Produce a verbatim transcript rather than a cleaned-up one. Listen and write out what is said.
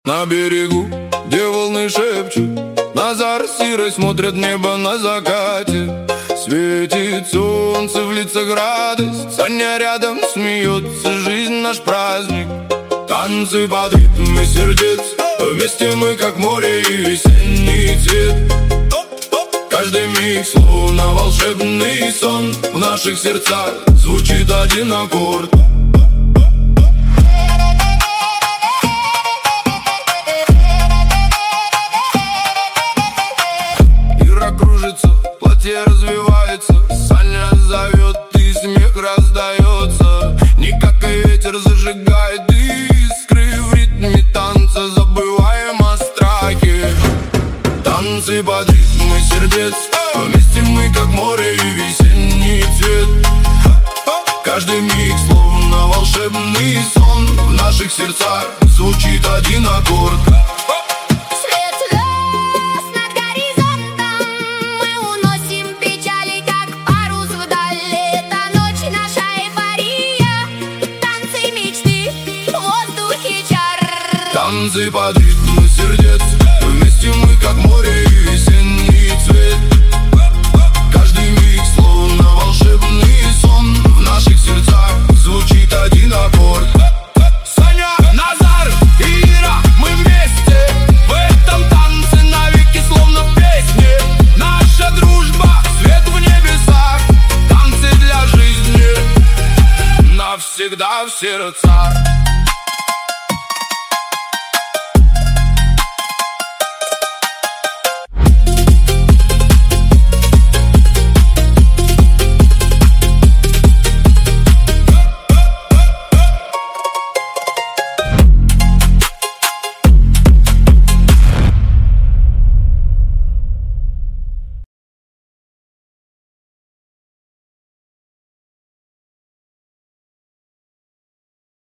На берегу, где волны шепчут, Назар сирой смотрят небо на закате. Светит солнце, в лицах радость, Саня рядом смеется, жизнь наш праздник. Танцы под ритмы сердец, вместе мы как море и весенний цвет. Каждый миг словно волшебный сон, в наших сердцах звучит один аккорд. Кружится, платье развивается, Саня зовет, и смех раздается. Никакой ветер зажигает искры, в ритме танца забываем о страхе. Танцы под ритмы сердец, вместе мы как море и весенний цвет. Каждый миг словно волшебный сон, в наших сердцах звучит один аккорд. Танцы под ритмы сердец, вместе мы как море и весенний цвет. Каждый миг словно волшебный сон, в наших сердцах звучит один аккорд. Саня, Назар и Ира, мы вместе в этом танце навеки, словно в песне. Наша дружба, свет в небесах, танцы для жизни навсегда в сердцах.